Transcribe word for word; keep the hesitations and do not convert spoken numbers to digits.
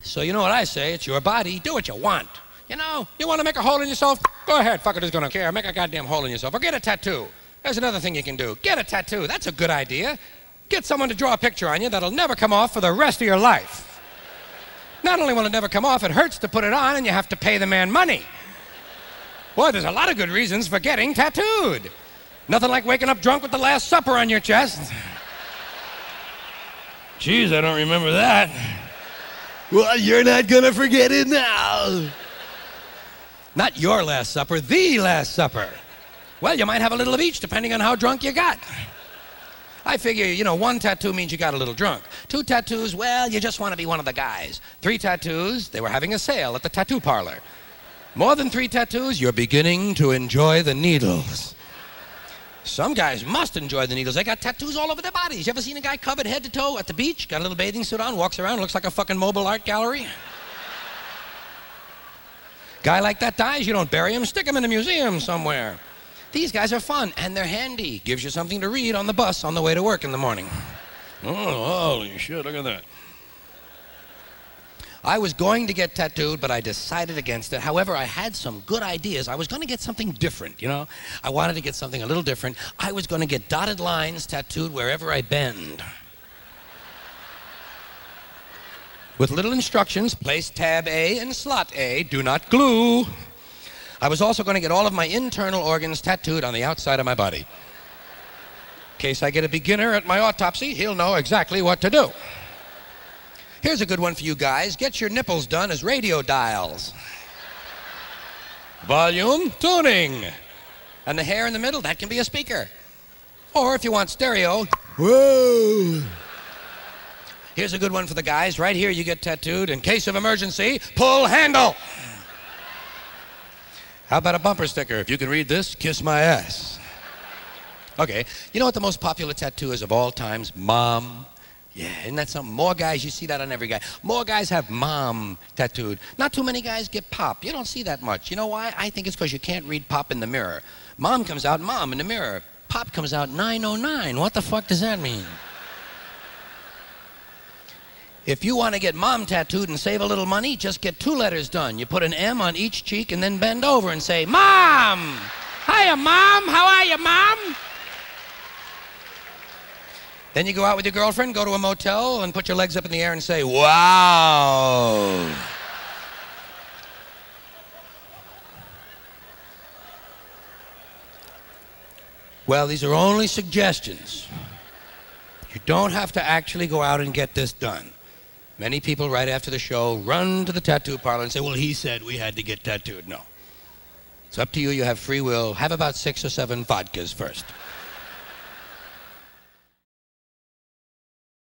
So you know what I say, it's your body, do what you want. You know, you want to make a hole in yourself? Go ahead, fucker who's gonna care. Make a goddamn hole in yourself. Or get a tattoo. There's another thing you can do. Get a tattoo. That's a good idea. Get someone to draw a picture on you that'll never come off for the rest of your life. Not only will it never come off, it hurts to put it on and you have to pay the man money. Boy, there's a lot of good reasons for getting tattooed. Nothing like waking up drunk with the Last Supper on your chest. Jeez, I don't remember that. Well, you're not gonna forget it now. Not your Last Supper, the Last Supper. Well, you might have a little of each depending on how drunk you got. I figure, you know, one tattoo means you got a little drunk. Two tattoos, well, you just want to be one of the guys. Three tattoos, they were having a sale at the tattoo parlor. More than three tattoos, you're beginning to enjoy the needles. Some guys must enjoy the needles. They got tattoos all over their bodies. You ever seen a guy covered head to toe at the beach? Got a little bathing suit on, walks around, looks like a fucking mobile art gallery? Guy like that dies, you don't bury him, stick him in a museum somewhere. These guys are fun, and they're handy. Gives you something to read on the bus on the way to work in the morning. Oh, holy shit, look at that. I was going to get tattooed, but I decided against it. However, I had some good ideas. I was going to get something different, you know? I wanted to get something a little different. I was going to get dotted lines tattooed wherever I bend. With little instructions, place tab A in slot A, do not glue. I was also going to get all of my internal organs tattooed on the outside of my body. In case I get a beginner at my autopsy, he'll know exactly what to do. Here's a good one for you guys. Get your nipples done as radio dials. Volume, tuning. And the hair in the middle, that can be a speaker. Or if you want stereo, whoa. Here's a good one for the guys. Right here you get tattooed. In case of emergency, pull handle. How about a bumper sticker? If you can read this, kiss my ass. Okay, you know what the most popular tattoo is of all times? Mom. Yeah, isn't that something? More guys, you see that on every guy. More guys have mom tattooed. Not too many guys get pop. You don't see that much. You know why? I think it's because you can't read pop in the mirror. Mom comes out mom in the mirror. Pop comes out nine oh nine. What the fuck does that mean? If you want to get mom tattooed and save a little money, just get two letters done. You put an M on each cheek and then bend over and say, Mom! Hiya, Mom! How are you, Mom? Then you go out with your girlfriend, go to a motel, and put your legs up in the air and say, wow! Well, these are only suggestions. You don't have to actually go out and get this done. Many people right after the show run to the tattoo parlor and say, well, he said we had to get tattooed. No. It's up to you. You have free will. Have about six or seven vodkas first.